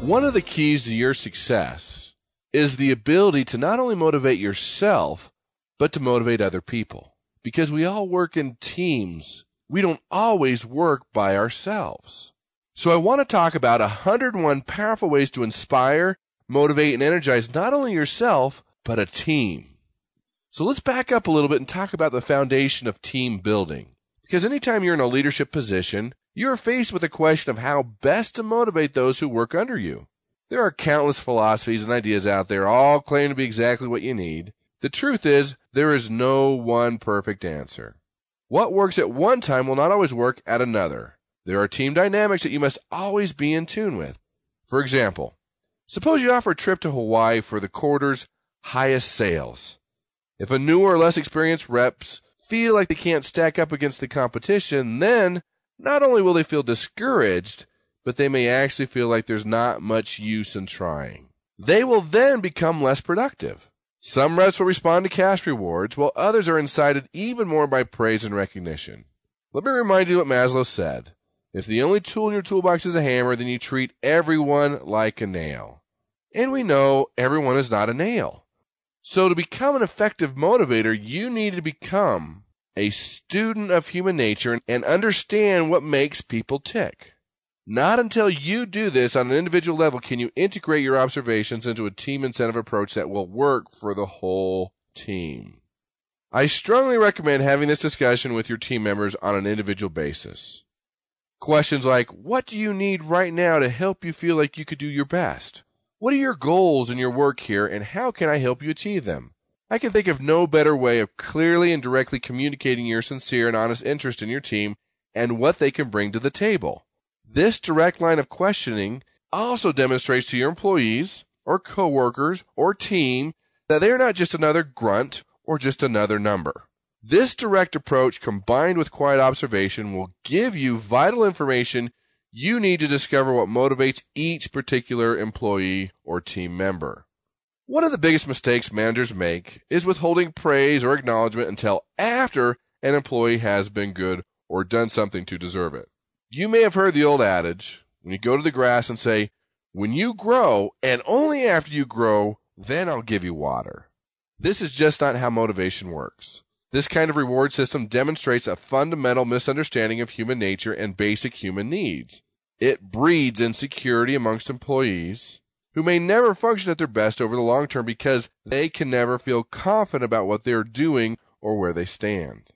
One of the keys to your success is the ability to not only motivate yourself, but to motivate other people. Because we all work in teams. We don't always work by ourselves. So I want to talk about 101 powerful ways to inspire, motivate, and energize not only yourself, but a team. So let's back up a little bit and talk about the foundation of team building. Because anytime you're in a leadership position, you're faced with the question of how best to motivate those who work under you. There are countless philosophies and ideas out there, all claim to be exactly what you need. The truth is, there is no one perfect answer. What works at one time will not always work at another. There are team dynamics that you must always be in tune with. For example, suppose you offer a trip to Hawaii for the quarter's highest sales. If a newer or less experienced reps feel like they can't stack up against the competition, then not only will they feel discouraged, but they may actually feel like there's not much use in trying. They will then become less productive. Some reps will respond to cash rewards, while others are incited even more by praise and recognition. Let me remind you what Maslow said. If the only tool in your toolbox is a hammer, then you treat everyone like a nail. And we know everyone is not a nail. So to become an effective motivator, you need to become a student of human nature and understand what makes people tick. Not until you do this on an individual level can you integrate your observations into a team incentive approach that will work for the whole team. I strongly recommend having this discussion with your team members on an individual basis. Questions like, what do you need right now to help you feel like you could do your best? What are your goals in your work here, and how can I help you achieve them? I can think of no better way of clearly and directly communicating your sincere and honest interest in your team and what they can bring to the table. This direct line of questioning also demonstrates to your employees or coworkers or team that they are not just another grunt or just another number. This direct approach combined with quiet observation will give you vital information you need to discover what motivates each particular employee or team member. One of the biggest mistakes managers make is withholding praise or acknowledgement until after an employee has been good or done something to deserve it. You may have heard the old adage, when you go to the grass and say, when you grow and only after you grow, then I'll give you water. This is just not how motivation works. This kind of reward system demonstrates a fundamental misunderstanding of human nature and basic human needs. It breeds insecurity amongst employees who may never function at their best over the long term because they can never feel confident about what they're doing or where they stand.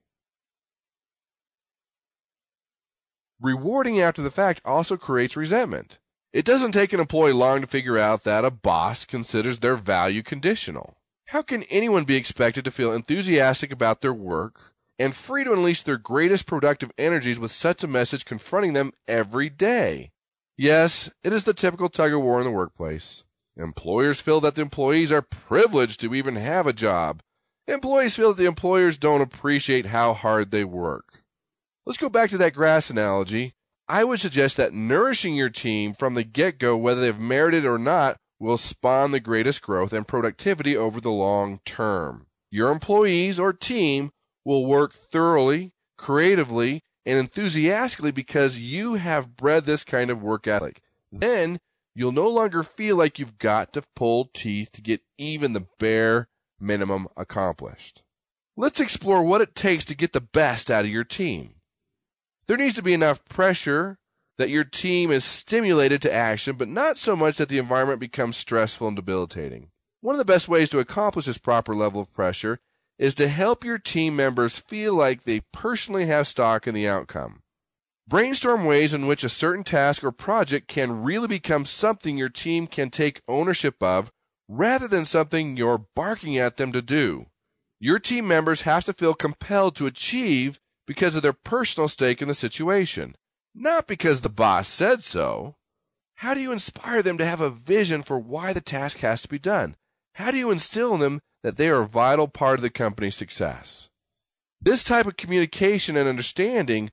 Rewarding after the fact also creates resentment. It doesn't take an employee long to figure out that a boss considers their value conditional. How can anyone be expected to feel enthusiastic about their work and free to unleash their greatest productive energies with such a message confronting them every day? Yes, it is the typical tug-of-war in the workplace. Employers feel that the employees are privileged to even have a job. Employees feel that the employers don't appreciate how hard they work. Let's go back to that grass analogy. I would suggest that nourishing your team from the get-go, whether they've merited it or not, will spawn the greatest growth and productivity over the long term. Your employees or team will work thoroughly, creatively, and enthusiastically because you have bred this kind of work ethic. Then you'll no longer feel like you've got to pull teeth to get even the bare minimum accomplished. Let's explore what it takes to get the best out of your team. There needs to be enough pressure that your team is stimulated to action, but not so much that the environment becomes stressful and debilitating. One of the best ways to accomplish this proper level of pressure is to help your team members feel like they personally have stock in the outcome. Brainstorm ways in which a certain task or project can really become something your team can take ownership of rather than something you're barking at them to do. Your team members have to feel compelled to achieve because of their personal stake in the situation, not because the boss said so. How do you inspire them to have a vision for why the task has to be done? How do you instill in them that they are a vital part of the company's success? This type of communication and understanding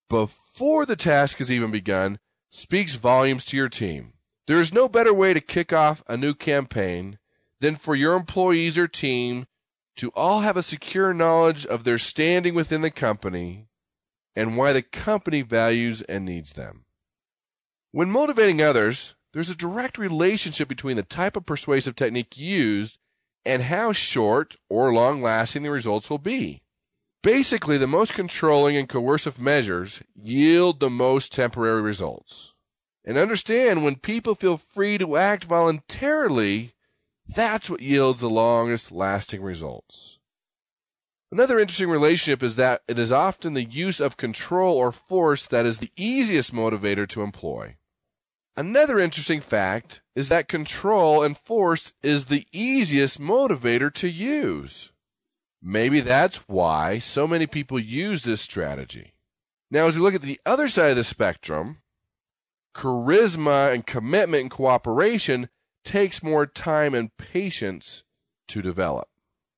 before the task has even begun speaks volumes to your team. There is no better way to kick off a new campaign than for your employees or team to all have a secure knowledge of their standing within the company and why the company values and needs them. When motivating others, there's a direct relationship between the type of persuasive technique used and how short or long-lasting the results will be. Basically, the most controlling and coercive measures yield the most temporary results. And understand, when people feel free to act voluntarily, that's what yields the longest lasting results. Another interesting relationship is that it is often the use of control or force that is the easiest motivator to employ. Another interesting fact is that control and force is the easiest motivator to use. Maybe that's why so many people use this strategy. Now, as we look at the other side of the spectrum, charisma and commitment and cooperation takes more time and patience to develop.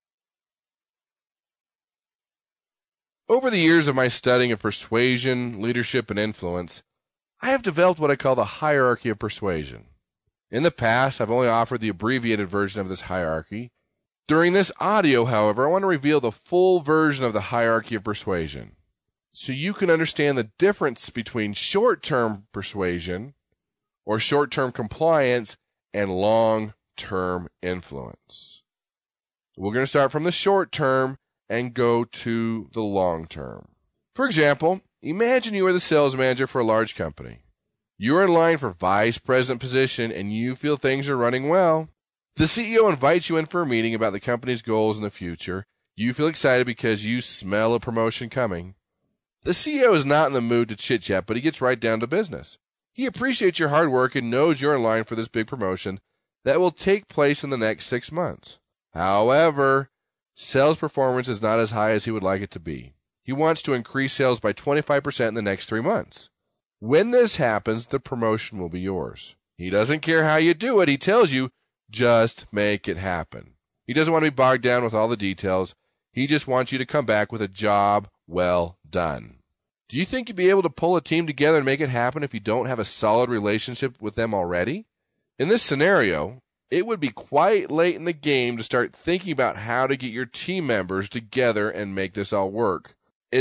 Over the years of my studying of persuasion, leadership, and influence, I have developed what I call the hierarchy of persuasion. In the past, I've only offered the abbreviated version of this hierarchy. During this audio, however, I want to reveal the full version of the hierarchy of persuasion, so you can understand the difference between short-term persuasion or short-term compliance and long-term influence. We're going to start from the short term and go to the long term. For example, imagine you are the sales manager for a large company. You are in line for vice president position and you feel things are running well. The CEO invites you in for a meeting about the company's goals in the future. You feel excited because you smell a promotion coming. The CEO is not in the mood to chit-chat, but he gets right down to business. He appreciates your hard work and knows you're in line for this big promotion that will take place in the next 6 months. However, sales performance is not as high as he would like it to be. He wants to increase sales by 25% in the next 3 months. When this happens, the promotion will be yours. He doesn't care how you do it. He tells you, just make it happen. He doesn't want to be bogged down with all the details. He just wants you to come back with a job well done. Do you think you'd be able to pull a team together and make it happen if you don't have a solid relationship with them already? In this scenario, it would be quite late in the game to start thinking about how to get your team members together and make this all work,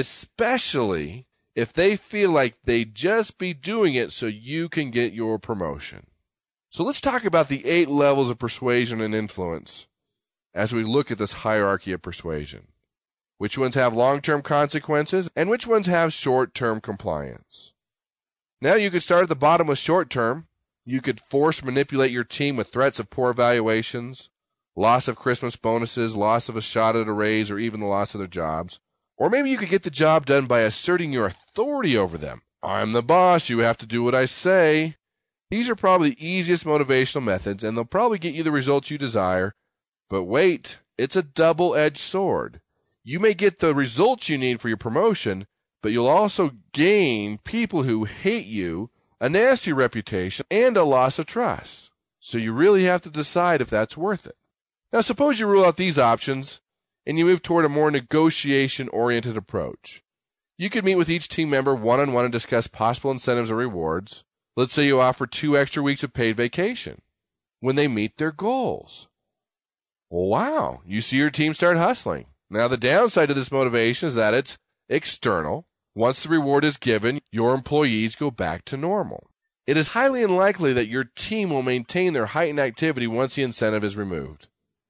especially if they feel like they'd just be doing it so you can get your promotion. So let's talk about the 8 levels of persuasion and influence as we look at this hierarchy of persuasion. Which ones have long-term consequences and which ones have short-term compliance. Now you could start at the bottom with short-term. You could force manipulate your team with threats of poor evaluations, loss of Christmas bonuses, loss of a shot at a raise, or even the loss of their jobs. Or maybe you could get the job done by asserting your authority over them. I'm the boss, you have to do what I say. These are probably the easiest motivational methods, and they'll probably get you the results you desire. But wait, it's a double-edged sword. You may get the results you need for your promotion, but you'll also gain people who hate you, a nasty reputation, and a loss of trust. So you really have to decide if that's worth it. Now suppose you rule out these options and you move toward a more negotiation-oriented approach. You could meet with each team member one-on-one and discuss possible incentives or rewards. Let's say you offer 2 extra weeks of paid vacation when they meet their goals. Well, wow, you see your team start hustling. Now, the downside to this motivation is that it's external. Once the reward is given, your employees go back to normal. It is highly unlikely that your team will maintain their heightened activity once the incentive is removed.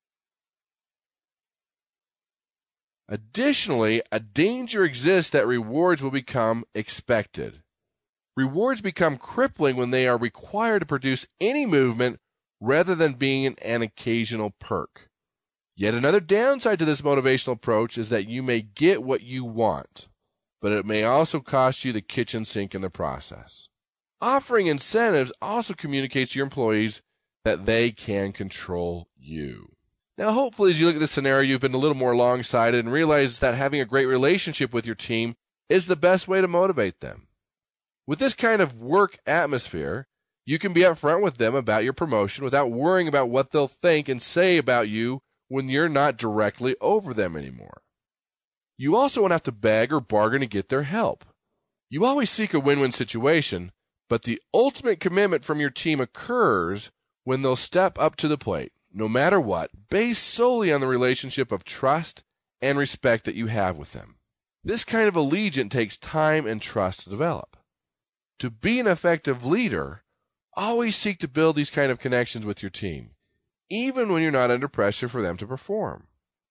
Additionally, a danger exists that rewards will become expected. Rewards become crippling when they are required to produce any movement rather than being an occasional perk. Yet another downside to this motivational approach is that you may get what you want, but it may also cost you the kitchen sink in the process. Offering incentives also communicates to your employees that they can control you. Now, hopefully, as you look at this scenario, you've been a little more long-sighted and realize that having a great relationship with your team is the best way to motivate them. With this kind of work atmosphere, you can be upfront with them about your promotion without worrying about what they'll think and say about you when you're not directly over them anymore. You also won't have to beg or bargain to get their help. You always seek a win-win situation, but the ultimate commitment from your team occurs when they'll step up to the plate, no matter what, based solely on the relationship of trust and respect that you have with them. This kind of allegiance takes time and trust to develop. To be an effective leader, Always seek to build these kind of connections with your team, even when you're not under pressure for them to perform.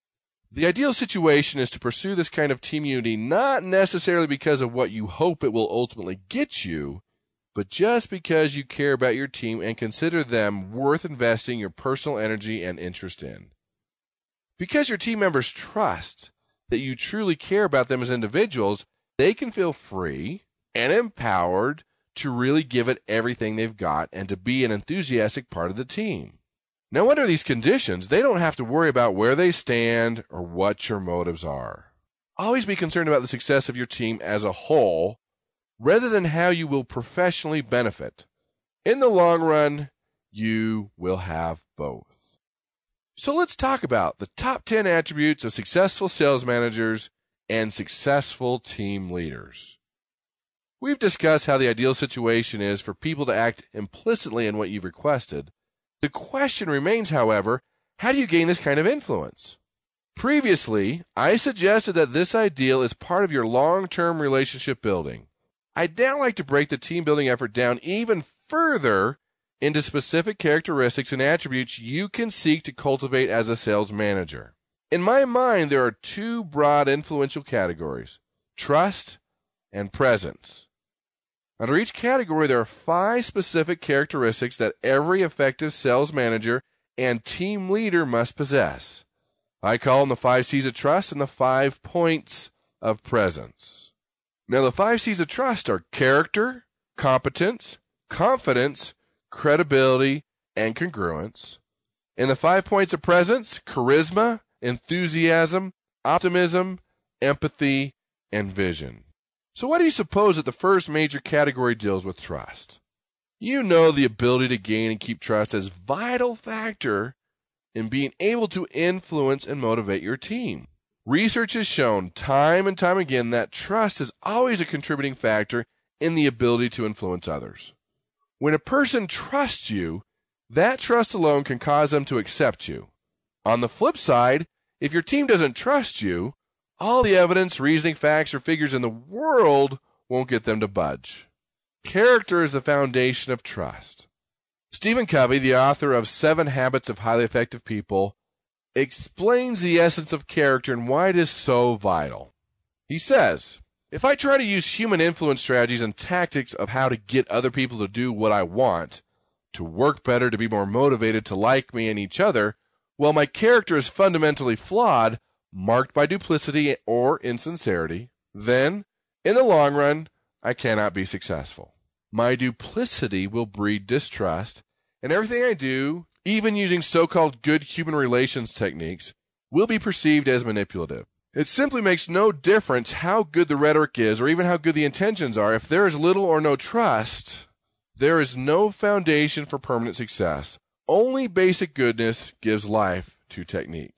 The ideal situation is to pursue this kind of team unity not necessarily because of what you hope it will ultimately get you, but just because you care about your team and consider them worth investing your personal energy and interest in. Because your team members trust that you truly care about them as individuals, they can feel free and empowered to really give it everything they've got and to be an enthusiastic part of the team. Now, under these conditions, they don't have to worry about where they stand or what your motives are. Always be concerned about the success of your team as a whole, rather than how you will professionally benefit. In the long run, you will have both. So let's talk about the top 10 attributes of successful sales managers and successful team leaders. We've discussed how the ideal situation is for people to act implicitly in what you've requested. The question remains, however, how do you gain this kind of influence? Previously, I suggested that this ideal is part of your long-term relationship building. I'd now like to break the team building effort down even further into specific characteristics and attributes you can seek to cultivate as a sales manager. In my mind, there are two broad influential categories: trust and presence. Under each category, there are 5 specific characteristics that every effective sales manager and team leader must possess. I call them the 5 C's of trust and the 5 points of presence. Now, the 5 C's of trust are character, competence, confidence, credibility, and congruence. And the 5 points of presence: charisma, enthusiasm, optimism, empathy, and vision. So why do you suppose that the first major category deals with trust? You know the ability to gain and keep trust as a vital factor in being able to influence and motivate your team. Research has shown time and time again that trust is always a contributing factor in the ability to influence others. When a person trusts you, that trust alone can cause them to accept you. On the flip side, if your team doesn't trust you, all the evidence, reasoning, facts, or figures in the world won't get them to budge. Character is the foundation of trust. Stephen Covey, the author of 7 Habits of Highly Effective People, explains the essence of character and why it is so vital. He says, "If I try to use human influence strategies and tactics of how to get other people to do what I want, to work better, to be more motivated, to like me and each other, well, my character is fundamentally flawed, marked by duplicity or insincerity, then, in the long run, I cannot be successful. My duplicity will breed distrust, and everything I do, even using so-called good human relations techniques, will be perceived as manipulative. It simply makes no difference how good the rhetoric is or even how good the intentions are. If there is little or no trust, there is no foundation for permanent success. Only basic goodness gives life to technique."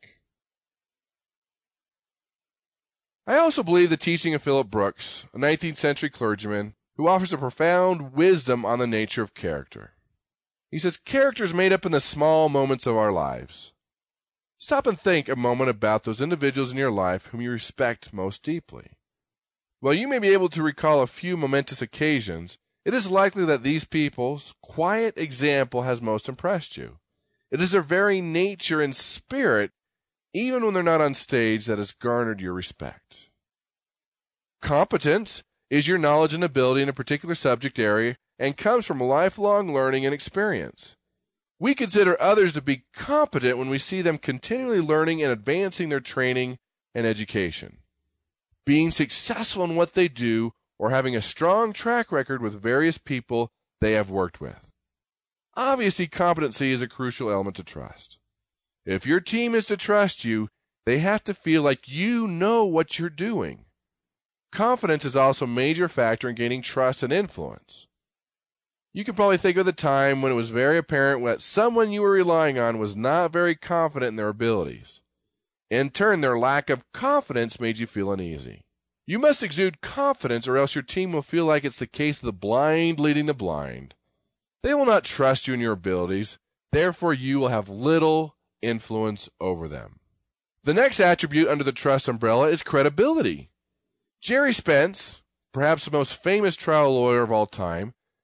I also believe the teaching of Philip Brooks, a 19th century clergyman, who offers a profound wisdom on the nature of character. He says, character is made up in the small moments of our lives. Stop and think a moment about those individuals in your life whom you respect most deeply. While you may be able to recall a few momentous occasions, it is likely that these people's quiet example has most impressed you. It is their very nature and spirit, even when they're not on stage, that has garnered your respect. Competence is your knowledge and ability in a particular subject area and comes from lifelong learning and experience. We consider others to be competent when we see them continually learning and advancing their training and education, being successful in what they do, or having a strong track record with various people they have worked with. Obviously, competency is a crucial element to trust. If your team is to trust you, they have to feel like you know what you're doing. Confidence is also a major factor in gaining trust and influence. You can probably think of the time when it was very apparent that someone you were relying on was not very confident in their abilities. In turn, their lack of confidence made you feel uneasy. You must exude confidence, or else your team will feel like it's the case of the blind leading the blind. They will not trust you in your abilities, therefore you will have little influence over them. The next attribute under the trust umbrella is credibility. Jerry Spence, perhaps the most famous trial lawyer of all time,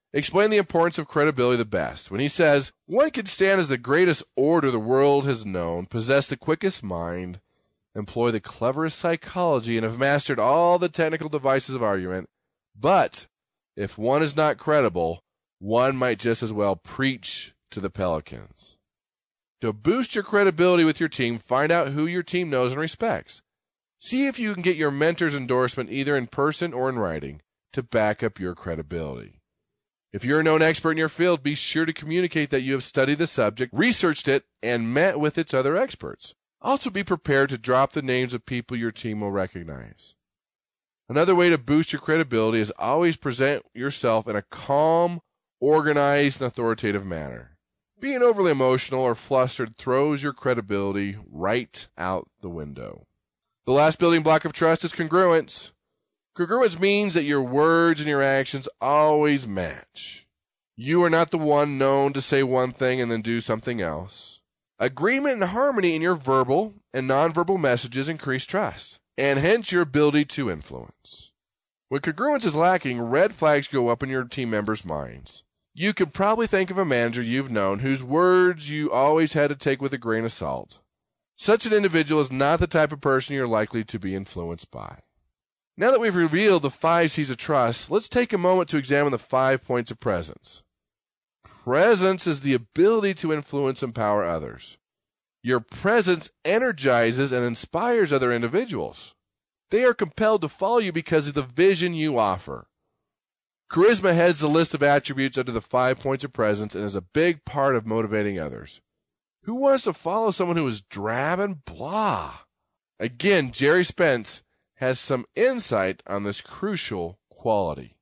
explained the importance of credibility the best when he says, "One can stand as the greatest orator the world has known, possess the quickest mind, employ the cleverest psychology, and have mastered all the technical devices of argument. But if one is not credible, one might just as well preach to the pelicans." To boost your credibility with your team, find out who your team knows and respects. See if you can get your mentor's endorsement either in person or in writing to back up your credibility. If you're a known expert in your field, be sure to communicate that you have studied the subject, researched it, and met with its other experts. Also be prepared to drop the names of people your team will recognize. Another way to boost your credibility is always present yourself in a calm, organized, and authoritative manner. Being overly emotional or flustered throws your credibility right out the window. The last building block of trust is congruence. Congruence means that your words and your actions always match. You are not the one known to say one thing and then do something else. Agreement and harmony in your verbal and nonverbal messages increase trust, and hence your ability to influence. When congruence is lacking, red flags go up in your team members' minds. You could probably think of a manager you've known whose words you always had to take with a grain of salt. Such an individual is not the type of person you're likely to be influenced by. Now that we've revealed the 5 C's of trust, let's take a moment to examine the 5 points of presence. Presence is the ability to influence and empower others. Your presence energizes and inspires other individuals. They are compelled to follow you because of the vision you offer. Charisma heads the list of attributes under the 5 points of presence and is a big part of motivating others. Who wants to follow someone who is drab and blah? Again, Jerry Spence has some insight on this crucial quality.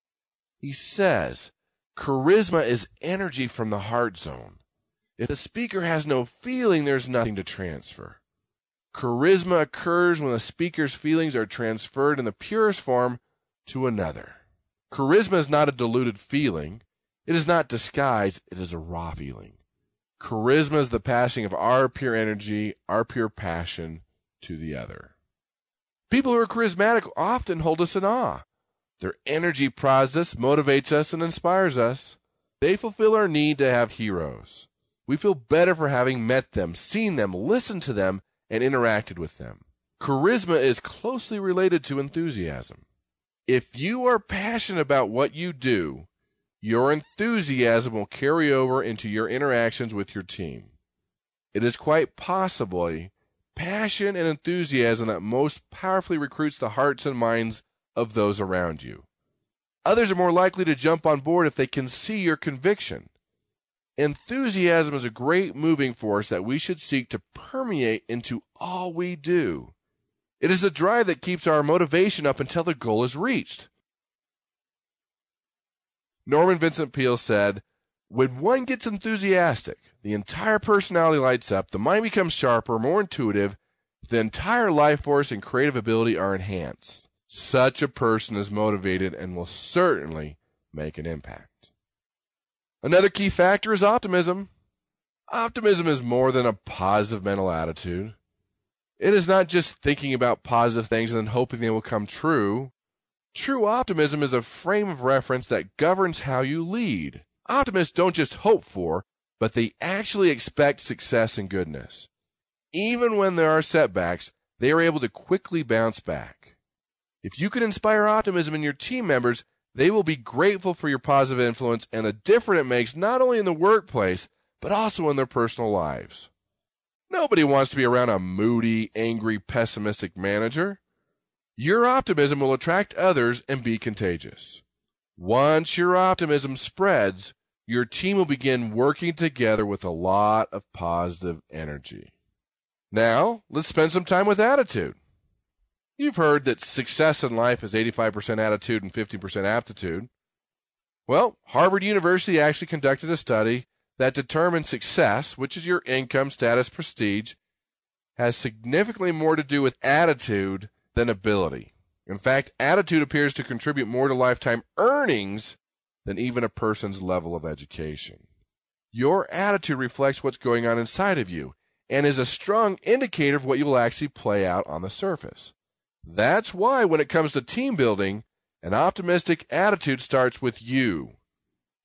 He says, charisma is energy from the heart zone. If the speaker has no feeling, there's nothing to transfer. Charisma occurs when the speaker's feelings are transferred in the purest form to another. Charisma is not a diluted feeling. It is not disguise. It is a raw feeling. Charisma is the passing of our pure energy, our pure passion to the other. People who are charismatic often hold us in awe. Their energy prods us, motivates us, and inspires us. They fulfill our need to have heroes. We feel better for having met them, seen them, listened to them, and interacted with them. Charisma is closely related to enthusiasm. If you are passionate about what you do, your enthusiasm will carry over into your interactions with your team. It is quite possibly passion and enthusiasm that most powerfully recruits the hearts and minds of those around you. Others are more likely to jump on board if they can see your conviction. Enthusiasm is a great moving force that we should seek to permeate into all we do. It is the drive that keeps our motivation up until the goal is reached. Norman Vincent Peale said, "When one gets enthusiastic, the entire personality lights up, the mind becomes sharper, more intuitive, the entire life force and creative ability are enhanced. Such a person is motivated and will certainly make an impact." Another key factor is optimism. Optimism is more than a positive mental attitude. It is not just thinking about positive things and then hoping they will come true. True optimism is a frame of reference that governs how you lead. Optimists don't just hope for, but they actually expect success and goodness. Even when there are setbacks, they are able to quickly bounce back. If you can inspire optimism in your team members, they will be grateful for your positive influence and the difference it makes not only in the workplace, but also in their personal lives. Nobody wants to be around a moody, angry, pessimistic manager. Your optimism will attract others and be contagious. Once your optimism spreads, your team will begin working together with a lot of positive energy. Now, let's spend some time with attitude. You've heard that success in life is 85% attitude and 50% aptitude. Well, Harvard University actually conducted a study that determined success, which is your income, status, prestige, has significantly more to do with attitude than ability. In fact, attitude appears to contribute more to lifetime earnings than even a person's level of education. Your attitude reflects what's going on inside of you and is a strong indicator of what you will actually play out on the surface. That's why when it comes to team building, an optimistic attitude starts with you.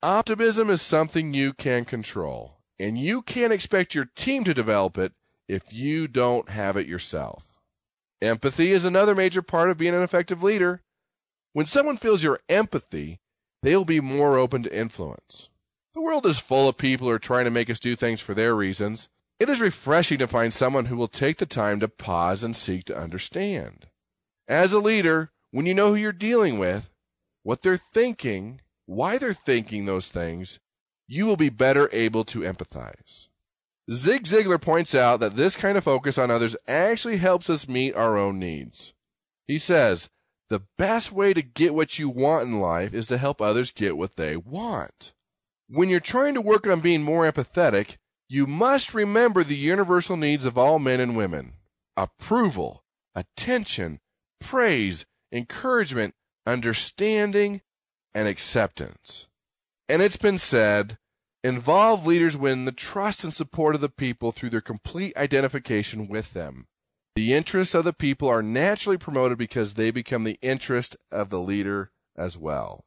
Optimism is something you can control, and you can't expect your team to develop it if you don't have it yourself. Empathy is another major part of being an effective leader. When someone feels your empathy, they'll be more open to influence. The world is full of people who are trying to make us do things for their reasons. It is refreshing to find someone who will take the time to pause and seek to understand. As a leader, when you know who you're dealing with, what they're thinking, why they're thinking those things, you will be better able to empathize. Zig Ziglar points out that this kind of focus on others actually helps us meet our own needs. He says, the best way to get what you want in life is to help others get what they want. When you're trying to work on being more empathetic, you must remember the universal needs of all men and women: approval, attention, praise, encouragement, understanding, and acceptance. And it's been said, involved leaders win the trust and support of the people through their complete identification with them. The interests of the people are naturally promoted because they become the interest of the leader as well.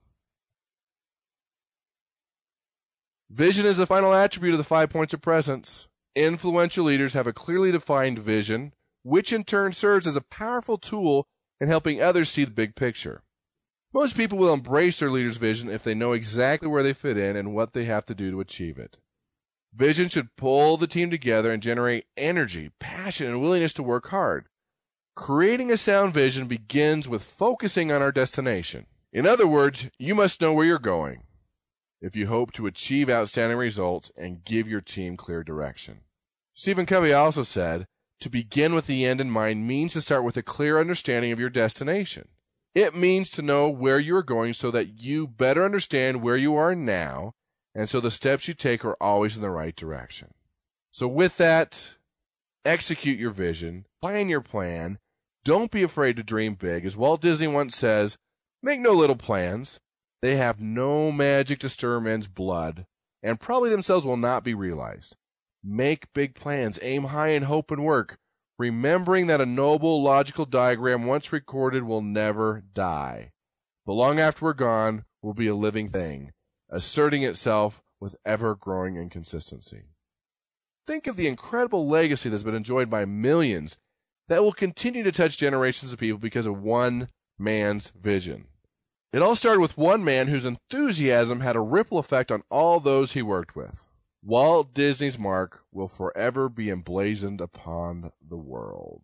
Vision is the final attribute of the 5 points of presence. Influential leaders have a clearly defined vision, which in turn serves as a powerful tool in helping others see the big picture. Most people will embrace their leader's vision if they know exactly where they fit in and what they have to do to achieve it. Vision should pull the team together and generate energy, passion, and willingness to work hard. Creating a sound vision begins with focusing on our destination. In other words, you must know where you're going if you hope to achieve outstanding results and give your team clear direction. Stephen Covey also said, to begin with the end in mind means to start with a clear understanding of your destination. It means to know where you are going so that you better understand where you are now, and so the steps you take are always in the right direction. So with that, execute your vision, plan your plan, don't be afraid to dream big. As Walt Disney once says, make no little plans. They have no magic to stir men's blood, and probably themselves will not be realized. Make big plans, aim high in hope and work, remembering that a noble logical diagram once recorded will never die, but long after we're gone will be a living thing, asserting itself with ever-growing inconsistency. Think of the incredible legacy that's been enjoyed by millions that will continue to touch generations of people because of one man's vision. It all started with one man whose enthusiasm had a ripple effect on all those he worked with. Walt Disney's mark will forever be emblazoned upon the world.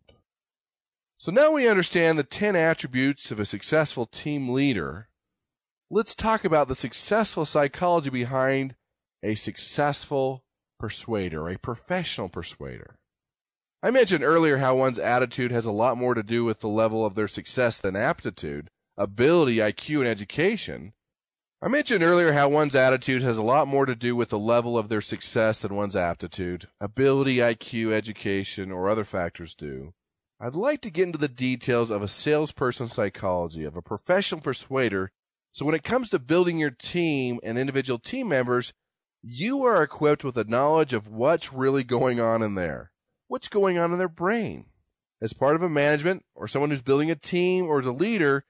So now we understand the 10 attributes of a successful team leader. Let's talk about the successful psychology behind a successful persuader, a professional persuader. I mentioned earlier how one's attitude has a lot more to do with the level of their success than aptitude, ability, IQ, and education. I mentioned earlier how one's attitude has a lot more to do with the level of their success than one's aptitude, ability, IQ, education, or other factors do. I'd like to get into the details of a salesperson's psychology, of a professional persuader, so when it comes to building your team and individual team members, you are equipped with a knowledge of what's really going on in there. What's going on in their brain? As part of a management or someone who's building a team or as a leader,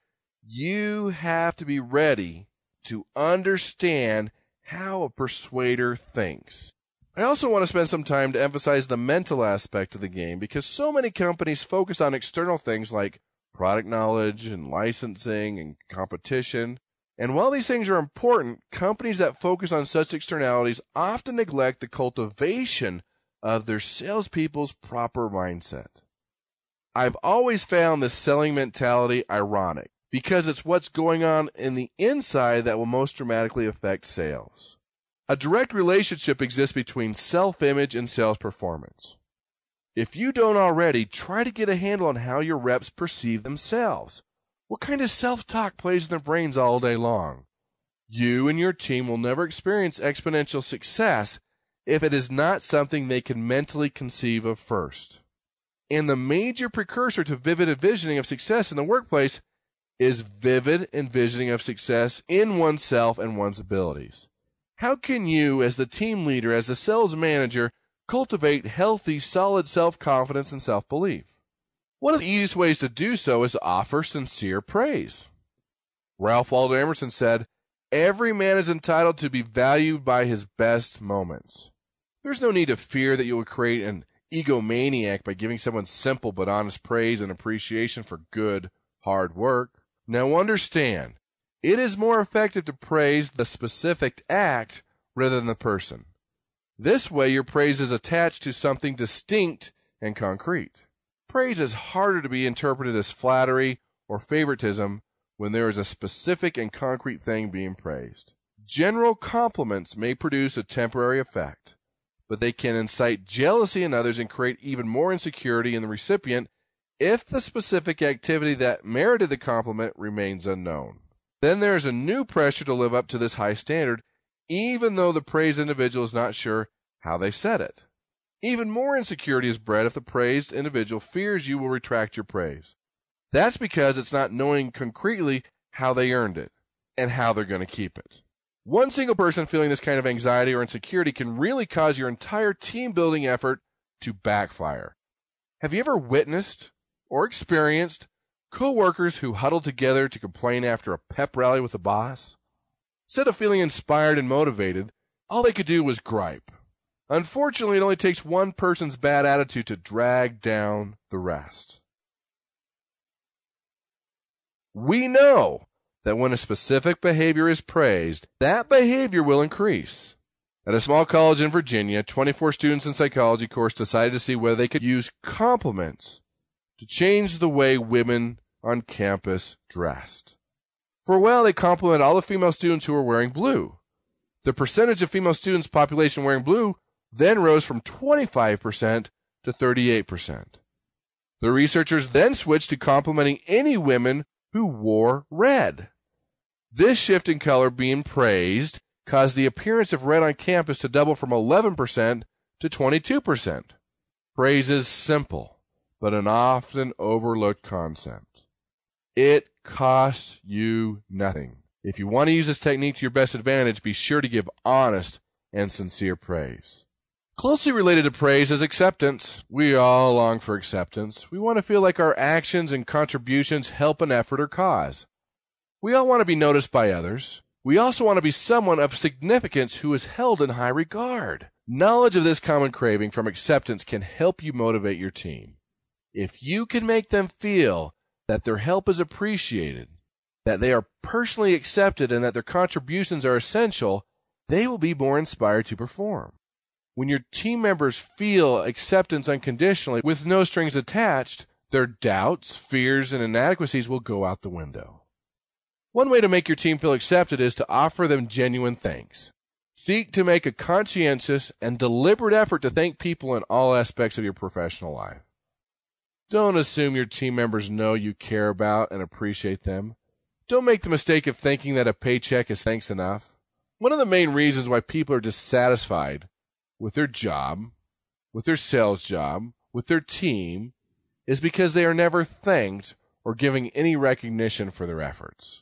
you have to be ready to understand how a persuader thinks. I also want to spend some time to emphasize the mental aspect of the game because so many companies focus on external things like product knowledge and licensing and competition. And while these things are important, companies that focus on such externalities often neglect the cultivation of their salespeople's proper mindset. I've always found this selling mentality ironic because it's what's going on in the inside that will most dramatically affect sales. A direct relationship exists between self-image and sales performance. If you don't already, try to get a handle on how your reps perceive themselves. What kind of self-talk plays in their brains all day long? You and your team will never experience exponential success if it is not something they can mentally conceive of first. And the major precursor to vivid envisioning of success in the workplace is vivid envisioning of success in oneself and one's abilities. How can you, as the team leader, as the sales manager, cultivate healthy, solid self-confidence and self-belief? One of the easiest ways to do so is to offer sincere praise. Ralph Waldo Emerson said, Every man is entitled to be valued by his best moments. There's no need to fear that you will create an egomaniac by giving someone simple but honest praise and appreciation for good, hard work. Now understand, it is more effective to praise the specific act rather than the person. This way, your praise is attached to something distinct and concrete. Praise is harder to be interpreted as flattery or favoritism when there is a specific and concrete thing being praised. General compliments may produce a temporary effect, but they can incite jealousy in others and create even more insecurity in the recipient if the specific activity that merited the compliment remains unknown. Then there is a new pressure to live up to this high standard, even though the praised individual is not sure how they said it. Even more insecurity is bred if the praised individual fears you will retract your praise. That's because it's not knowing concretely how they earned it and how they're going to keep it. One single person feeling this kind of anxiety or insecurity can really cause your entire team-building effort to backfire. Have you ever witnessed or experienced co-workers who huddle together to complain after a pep rally with a boss? Instead of feeling inspired and motivated, all they could do was gripe. Unfortunately, it only takes one person's bad attitude to drag down the rest. We know that when a specific behavior is praised, that behavior will increase. At a small college in Virginia, 24 students in psychology course decided to see whether they could use compliments to change the way women on campus dressed. For a while, they complimented all the female students who were wearing blue. The percentage of female students population wearing blue then rose from 25% to 38%. The researchers then switched to complimenting any women who wore red. This shift in color being praised caused the appearance of red on campus to double from 11% to 22%. Praise is simple, but an often overlooked concept. It costs you nothing. If you want to use this technique to your best advantage, be sure to give honest and sincere praise. Closely related to praise is acceptance. We all long for acceptance. We want to feel like our actions and contributions help an effort or cause. We all want to be noticed by others. We also want to be someone of significance who is held in high regard. Knowledge of this common craving from acceptance can help you motivate your team. If you can make them feel that their help is appreciated, that they are personally accepted, and that their contributions are essential, they will be more inspired to perform. When your team members feel acceptance unconditionally with no strings attached, their doubts, fears, and inadequacies will go out the window. One way to make your team feel accepted is to offer them genuine thanks. Seek to make a conscientious and deliberate effort to thank people in all aspects of your professional life. Don't assume your team members know you care about and appreciate them. Don't make the mistake of thinking that a paycheck is thanks enough. One of the main reasons why people are dissatisfied with their job, with their sales job, with their team, is because they are never thanked or given any recognition for their efforts.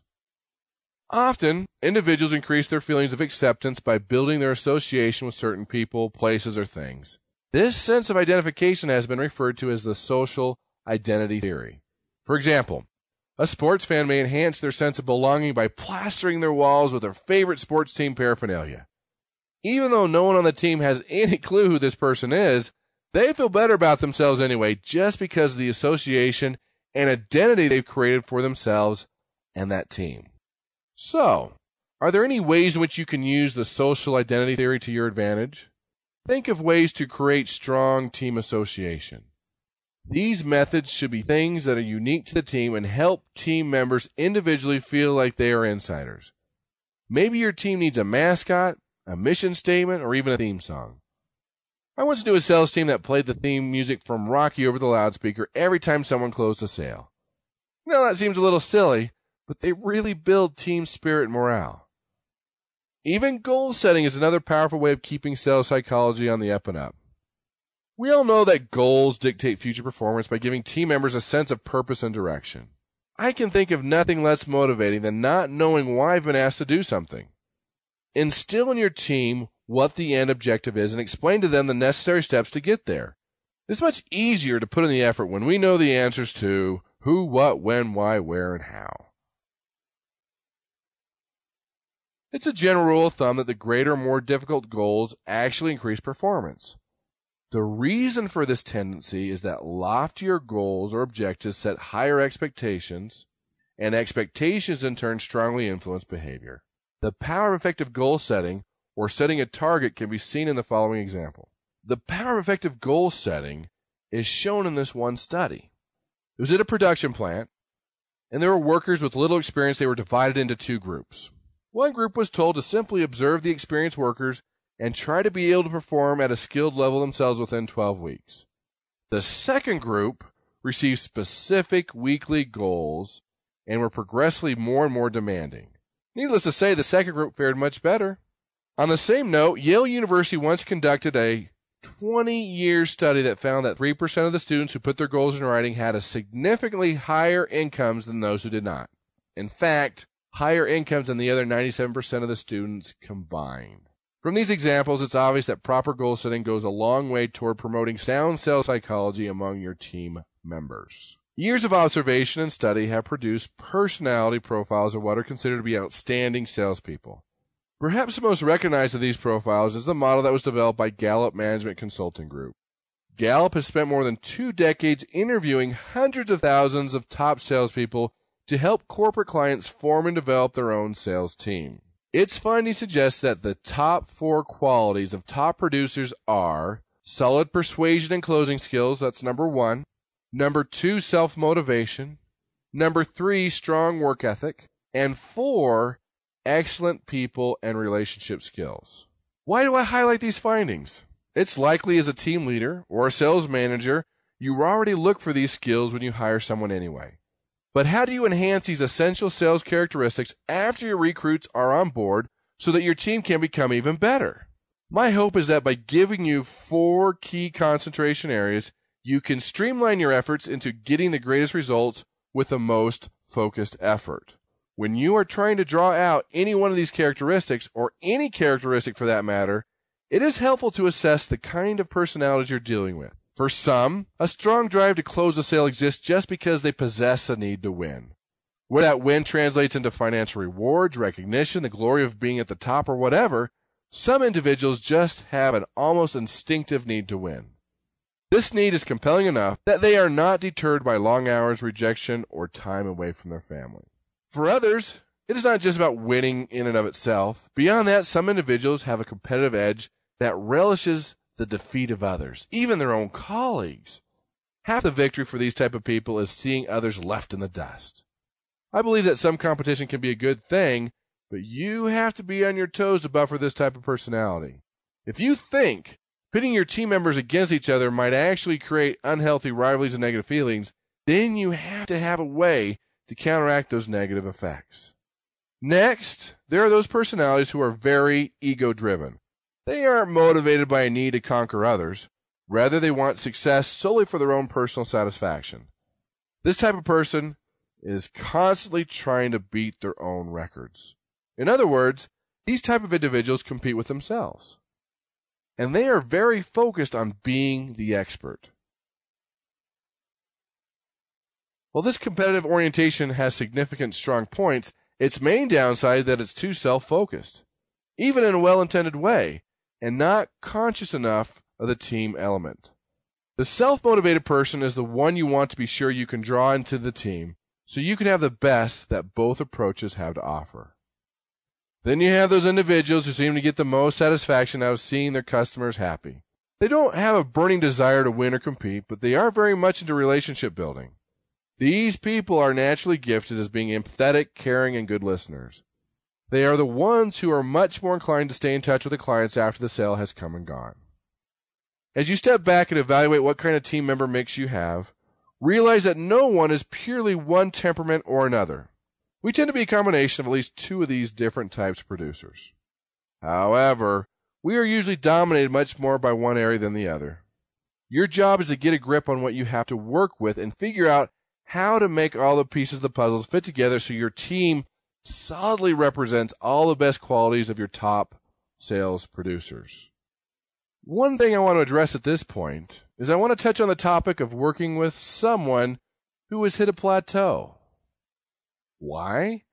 Often, individuals increase their feelings of acceptance by building their association with certain people, places, or things. This sense of identification has been referred to as the social identity theory. For example, a sports fan may enhance their sense of belonging by plastering their walls with their favorite sports team paraphernalia. Even though no one on the team has any clue who this person is, they feel better about themselves anyway just because of the association and identity they've created for themselves and that team. So, are there any ways in which you can use the social identity theory to your advantage? Think of ways to create strong team association. These methods should be things that are unique to the team and help team members individually feel like they are insiders. Maybe your team needs a mascot, a mission statement, or even a theme song. I once knew a sales team that played the theme music from Rocky over the loudspeaker every time someone closed a sale. Now that seems a little silly, but they really build team spirit and morale. Even goal setting is another powerful way of keeping sales psychology on the up and up. We all know that goals dictate future performance by giving team members a sense of purpose and direction. I can think of nothing less motivating than not knowing why I've been asked to do something. Instill in your team what the end objective is and explain to them the necessary steps to get there. It's much easier to put in the effort when we know the answers to who, what, when, why, where, and how. It's a general rule of thumb that the greater, more difficult goals actually increase performance. The reason for this tendency is that loftier goals or objectives set higher expectations, and expectations in turn strongly influence behavior. The power of effective goal setting, or setting a target, can be seen in the following example. The power of effective goal setting is shown in this one study. It was at a production plant, and there were workers with little experience. They were divided into two groups. One group was told to simply observe the experienced workers and try to be able to perform at a skilled level themselves within 12 weeks. The second group received specific weekly goals and were progressively more and more demanding. Needless to say, the second group fared much better. On the same note, Yale University once conducted a 20-year study that found that 3% of the students who put their goals in writing had a significantly higher incomes than those who did not. In fact, higher incomes than the other 97% of the students combined. From these examples, it's obvious that proper goal setting goes a long way toward promoting sound sales psychology among your team members. Years of observation and study have produced personality profiles of what are considered to be outstanding salespeople. Perhaps the most recognized of these profiles is the model that was developed by Gallup Management Consulting Group. Gallup has spent more than 2 decades interviewing hundreds of thousands of top salespeople to help corporate clients form and develop their own sales team. Its findings suggest that the top 4 qualities of top producers are solid persuasion and closing skills, that's number 1. Number 2, self-motivation. Number 3, strong work ethic. And 4, excellent people and relationship skills. Why do I highlight these findings? It's likely as a team leader or a sales manager, you already look for these skills when you hire someone anyway. But how do you enhance these essential sales characteristics after your recruits are on board so that your team can become even better? My hope is that by giving you 4 key concentration areas, you can streamline your efforts into getting the greatest results with the most focused effort. When you are trying to draw out any one of these characteristics, or any characteristic for that matter, it is helpful to assess the kind of personalities you're dealing with. For some, a strong drive to close a sale exists just because they possess a need to win. Whether that win translates into financial rewards, recognition, the glory of being at the top, or whatever, some individuals just have an almost instinctive need to win. This need is compelling enough that they are not deterred by long hours, rejection, or time away from their family. For others, it is not just about winning in and of itself. Beyond that, some individuals have a competitive edge that relishes the defeat of others, even their own colleagues. Half the victory for these type of people is seeing others left in the dust. I believe that some competition can be a good thing, but you have to be on your toes to buffer this type of personality. If you think pitting your team members against each other might actually create unhealthy rivalries and negative feelings, then you have to have a way to counteract those negative effects. Next, there are those personalities who are very ego-driven. They aren't motivated by a need to conquer others. Rather, they want success solely for their own personal satisfaction. This type of person is constantly trying to beat their own records. In other words, these type of individuals compete with themselves. And they are very focused on being the expert. While this competitive orientation has significant strong points, its main downside is that it's too self-focused, even in a well-intended way, and not conscious enough of the team element. The self-motivated person is the one you want to be sure you can draw into the team so you can have the best that both approaches have to offer. Then you have those individuals who seem to get the most satisfaction out of seeing their customers happy. They don't have a burning desire to win or compete, but they are very much into relationship building. These people are naturally gifted as being empathetic, caring, and good listeners. They are the ones who are much more inclined to stay in touch with the clients after the sale has come and gone. As you step back and evaluate what kind of team member mix you have, realize that no one is purely one temperament or another. We tend to be a combination of at least 2 of these different types of producers. However, we are usually dominated much more by one area than the other. Your job is to get a grip on what you have to work with and figure out how to make all the pieces of the puzzle fit together so your team solidly represents all the best qualities of your top sales producers. One thing I want to address at this point is I want to touch on the topic of working with someone who has hit a plateau. Why?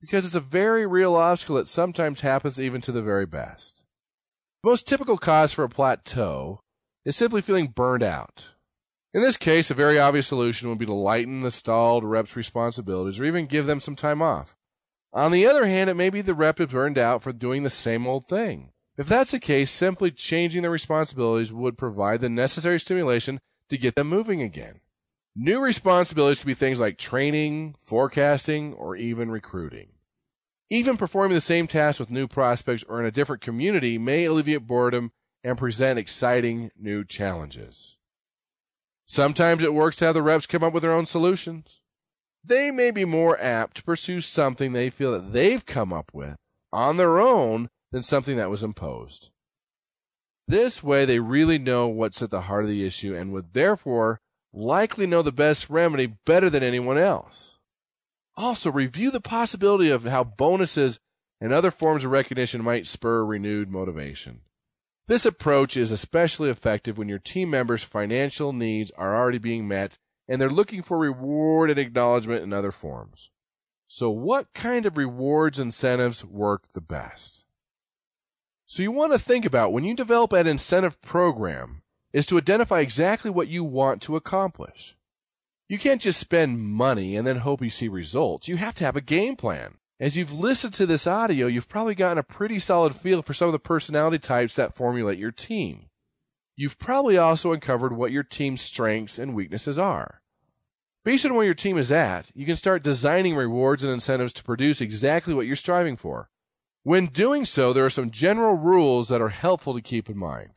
because it's a very real obstacle that sometimes happens even to the very best. The most typical cause for a plateau is simply feeling burned out. In this case, a very obvious solution would be to lighten the stalled rep's responsibilities or even give them some time off. On the other hand, it may be the rep is burned out for doing the same old thing. If that's the case, simply changing their responsibilities would provide the necessary stimulation to get them moving again. New responsibilities could be things like training, forecasting, or even recruiting. Even performing the same task with new prospects or in a different community may alleviate boredom and present exciting new challenges. Sometimes it works to have the reps come up with their own solutions. They may be more apt to pursue something they feel that they've come up with on their own than something that was imposed. This way, they really know what's at the heart of the issue and would therefore likely know the best remedy better than anyone else. Also, review the possibility of how bonuses and other forms of recognition might spur renewed motivation. This approach is especially effective when your team members' financial needs are already being met and they're looking for reward and acknowledgement in other forms. So what kind of rewards and incentives work the best? So you want to think about when you develop an incentive program is to identify exactly what you want to accomplish. You can't just spend money and then hope you see results. You have to have a game plan. As you've listened to this audio, you've probably gotten a pretty solid feel for some of the personality types that formulate your team. You've probably also uncovered what your team's strengths and weaknesses are. Based on where your team is at, you can start designing rewards and incentives to produce exactly what you're striving for. When doing so, there are some general rules that are helpful to keep in mind.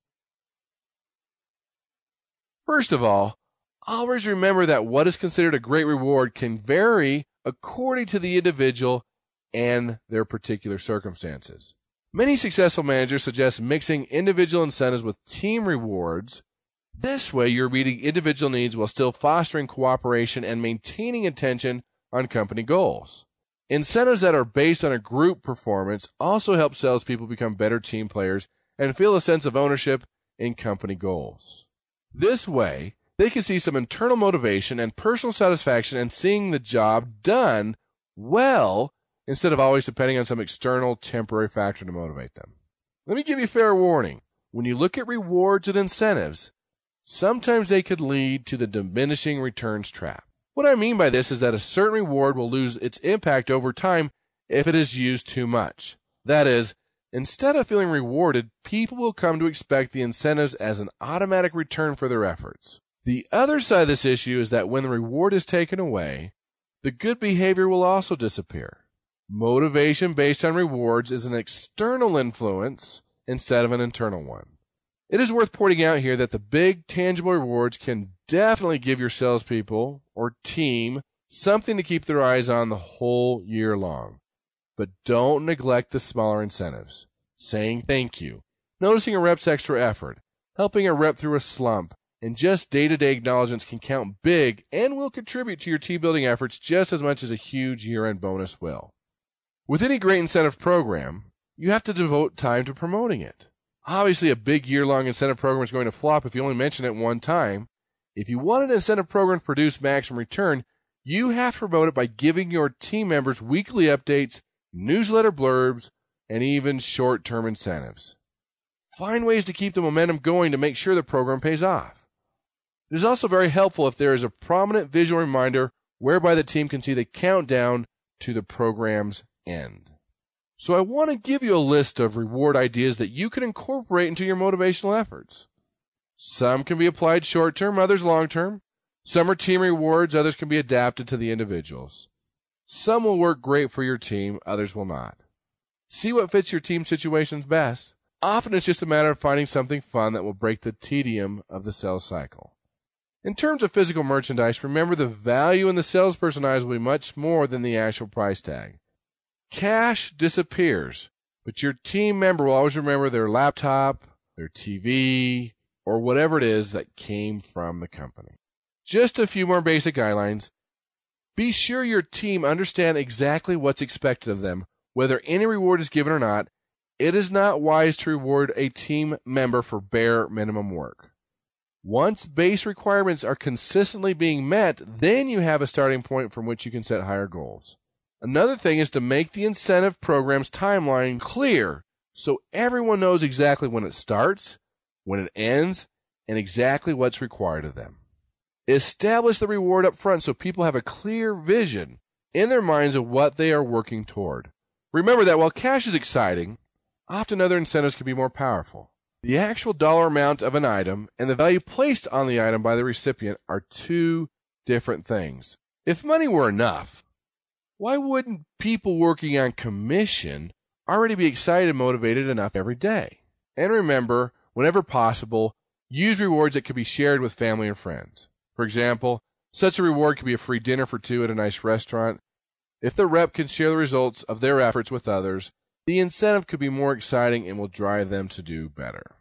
First of all, always remember that what is considered a great reward can vary according to the individual and their particular circumstances. Many successful managers suggest mixing individual incentives with team rewards. This way, you're meeting individual needs while still fostering cooperation and maintaining attention on company goals. Incentives that are based on a group performance also help salespeople become better team players and feel a sense of ownership in company goals. This way, they can see some internal motivation and personal satisfaction in seeing the job done well instead of always depending on some external temporary factor to motivate them. Let me give you fair warning. When you look at rewards and incentives, sometimes they could lead to the diminishing returns trap. What I mean by this is that a certain reward will lose its impact over time if it is used too much. That is, instead of feeling rewarded, people will come to expect the incentives as an automatic return for their efforts. The other side of this issue is that when the reward is taken away, the good behavior will also disappear. Motivation based on rewards is an external influence instead of an internal one. It is worth pointing out here that the big tangible rewards can definitely give your salespeople or team something to keep their eyes on the whole year long. But don't neglect the smaller incentives. Saying thank you, noticing a rep's extra effort, helping a rep through a slump, and just day-to-day acknowledgments can count big and will contribute to your team-building efforts just as much as a huge year-end bonus will. With any great incentive program, you have to devote time to promoting it. Obviously, a big year-long incentive program is going to flop if you only mention it one time. If you want an incentive program to produce maximum return, you have to promote it by giving your team members weekly updates, newsletter blurbs, and even short-term incentives. Find ways to keep the momentum going to make sure the program pays off. It is also very helpful if there is a prominent visual reminder whereby the team can see the countdown to the program's end. So I want to give you a list of reward ideas that you can incorporate into your motivational efforts. Some can be applied short-term, others long-term. Some are team rewards, others can be adapted to the individuals. Some will work great for your team, others will not. See what fits your team situations best. Often it's just a matter of finding something fun that will break the tedium of the sales cycle. In terms of physical merchandise, remember the value in the salesperson eyes will be much more than the actual price tag. Cash disappears, but your team member will always remember their laptop, their TV, or whatever it is that came from the company. Just a few more basic guidelines. Be sure your team understand exactly what's expected of them, whether any reward is given or not. It is not wise to reward a team member for bare minimum work. Once base requirements are consistently being met, then you have a starting point from which you can set higher goals. Another thing is to make the incentive program's timeline clear so everyone knows exactly when it starts, when it ends, and exactly what's required of them. Establish the reward up front so people have a clear vision in their minds of what they are working toward. Remember that while cash is exciting, often other incentives can be more powerful. The actual dollar amount of an item and the value placed on the item by the recipient are two different things. If money were enough, why wouldn't people working on commission already be excited and motivated enough every day? And remember, whenever possible, use rewards that can be shared with family and friends. For example, such a reward could be a free dinner for two at a nice restaurant. If the rep can share the results of their efforts with others, the incentive could be more exciting and will drive them to do better.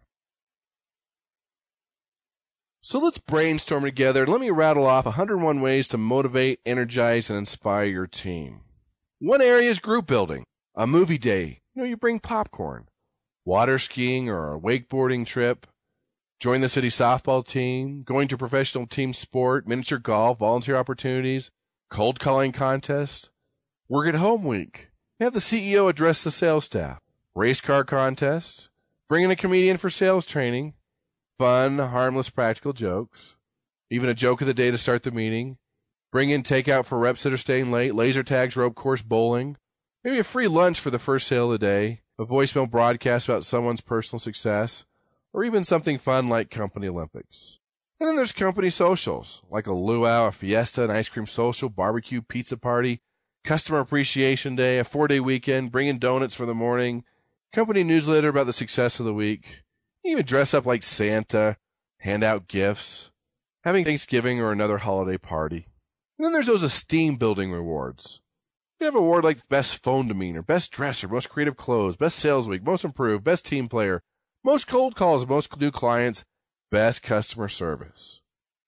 So let's brainstorm together. Let me rattle off 101 ways to motivate, energize, and inspire your team. One area is group building. A movie day. You bring popcorn. Water skiing or a wakeboarding trip. Join the city softball team. Going to professional team sport. Miniature golf. Volunteer opportunities. Cold calling contest. Work at home week. Have the CEO address the sales staff. Race car contest. Bring in a comedian for sales training. Fun, harmless, practical jokes. Even a joke of the day to start the meeting. Bring in takeout for reps that are staying late. Laser tags, rope course, bowling. Maybe a free lunch for the first sale of the day. A voicemail broadcast about someone's personal success. Or even something fun like Company Olympics. And then there's company socials, like a luau, a fiesta, an ice cream social, barbecue, pizza party, customer appreciation day, a 4-day weekend, bring in donuts for the morning, company newsletter about the success of the week. Even dress up like Santa, hand out gifts, having Thanksgiving or another holiday party. And then there's those esteem-building rewards. You have an award like Best Phone Demeanor, Best Dresser, Most Creative Clothes, Best Sales Week, Most Improved, Best Team Player, Most Cold Calls, Most New Clients, Best Customer Service.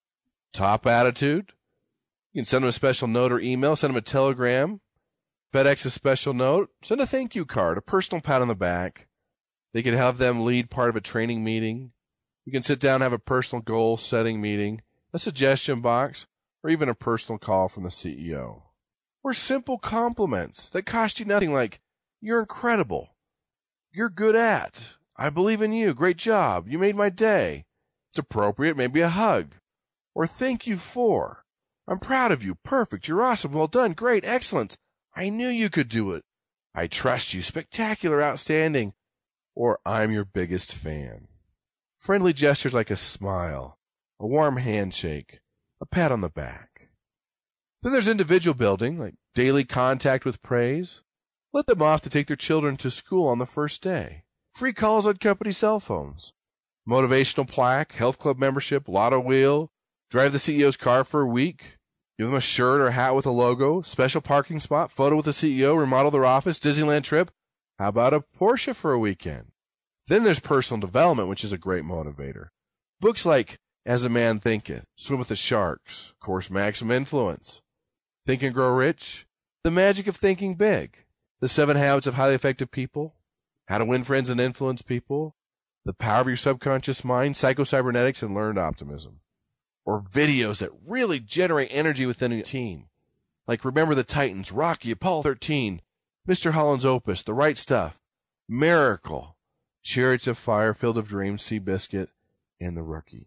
Top Attitude. You can send them a special note or email, send them a telegram, FedEx a special note, send a thank you card, a personal pat on the back. They could have them lead part of a training meeting. You can sit down and have a personal goal-setting meeting, a suggestion box, or even a personal call from the CEO. Or simple compliments that cost you nothing like, you're incredible, you're good at, I believe in you, great job, you made my day. It's appropriate, maybe a hug. Or thank you for, I'm proud of you, perfect, you're awesome, well done, great, excellent, I knew you could do it. I trust you, spectacular, outstanding. Or I'm your biggest fan. Friendly gestures like a smile, a warm handshake, a pat on the back. Then there's individual building, like daily contact with praise. Let them off to take their children to school on the first day. Free calls on company cell phones. Motivational plaque, health club membership, lotto wheel. Drive the CEO's car for a week. Give them a shirt or hat with a logo. Special parking spot, photo with the CEO, remodel their office, Disneyland trip. How about a Porsche for a weekend? Then there's personal development, which is a great motivator. Books like As a Man Thinketh, Swim with the Sharks, Course Maximum Influence, Think and Grow Rich, The Magic of Thinking Big, The 7 Habits of Highly Effective People, How to Win Friends and Influence People, The Power of Your Subconscious Mind, Psycho-Cybernetics, and Learned Optimism. Or videos that really generate energy within a team, like Remember the Titans, Rocky, Apollo 13, Mr. Holland's Opus, The Right Stuff, Miracle, Chariots of Fire, Field of Dreams, Seabiscuit, and The Rookie.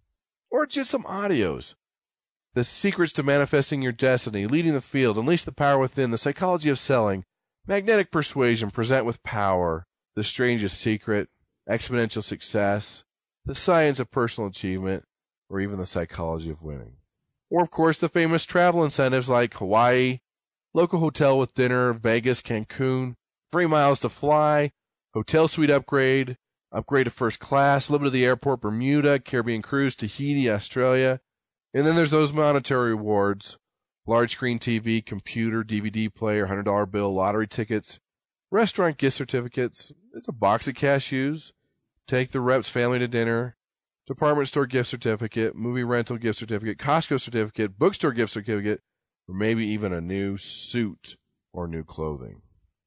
Or just some audios. The Secrets to Manifesting Your Destiny, Leading the Field, Unleash the Power Within, The Psychology of Selling, Magnetic Persuasion, Present with Power, The Strangest Secret, Exponential Success, The Science of Personal Achievement, or even The Psychology of Winning. Or, of course, the famous travel incentives like Hawaii, local hotel with dinner, Vegas, Cancun, free miles to fly, hotel suite upgrade, upgrade to first class, Liberty to the airport, Bermuda, Caribbean cruise, Tahiti, Australia. And then there's those monetary rewards, large screen TV, computer, DVD player, $100 bill, lottery tickets, restaurant gift certificates, it's a box of cashews, take the rep's family to dinner, department store gift certificate, movie rental gift certificate, Costco certificate, bookstore gift certificate, or maybe even a new suit or new clothing.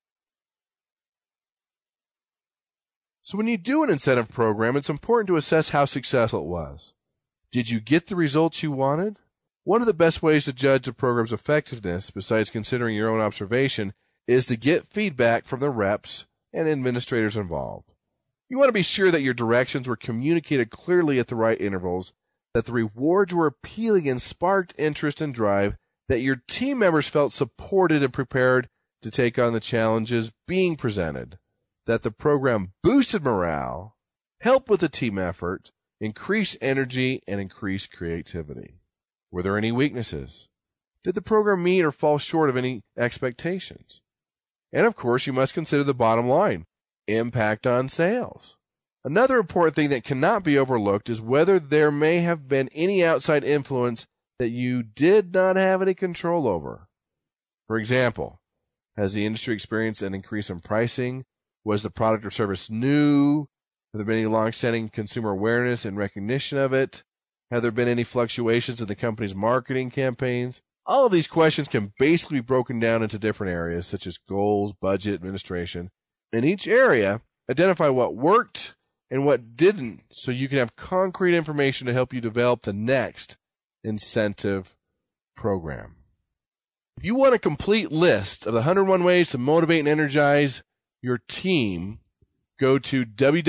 So when you do an incentive program, it's important to assess how successful it was. Did you get the results you wanted? One of the best ways to judge a program's effectiveness, besides considering your own observation, is to get feedback from the reps and administrators involved. You want to be sure that your directions were communicated clearly at the right intervals, that the rewards were appealing and sparked interest and drive, that your team members felt supported and prepared to take on the challenges being presented, that the program boosted morale, helped with the team effort, increased energy, and increased creativity. Were there any weaknesses? Did the program meet or fall short of any expectations? And of course, you must consider the bottom line, impact on sales. Another important thing that cannot be overlooked is whether there may have been any outside influence that you did not have any control over. For example, has the industry experienced an increase in pricing? Was the product or service new? Have there been any long-standing consumer awareness and recognition of it? Have there been any fluctuations in the company's marketing campaigns? All of these questions can basically be broken down into different areas, such as goals, budget, administration. In each area, identify what worked and what didn't, so you can have concrete information to help you develop the next incentive program. If you want a complete list of the 101 ways to motivate and energize your team, go to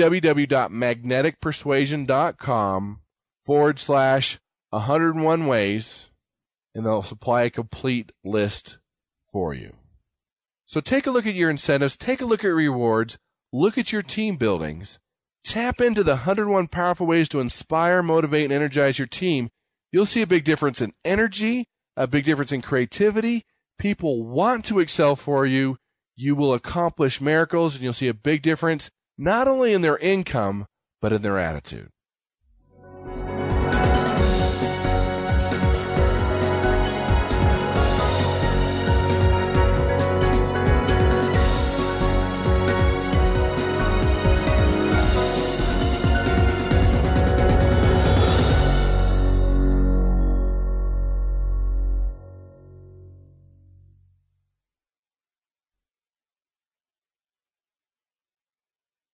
www.magneticpersuasion.com/101 ways, and they'll supply a complete list for you. So take a look at your incentives, take a look at rewards, look at your team buildings, tap into the 101 powerful ways to inspire, motivate, and energize your team. You'll see a big difference in energy, a big difference in creativity. People want to excel for you. You will accomplish miracles, and you'll see a big difference not only in their income, but in their attitude.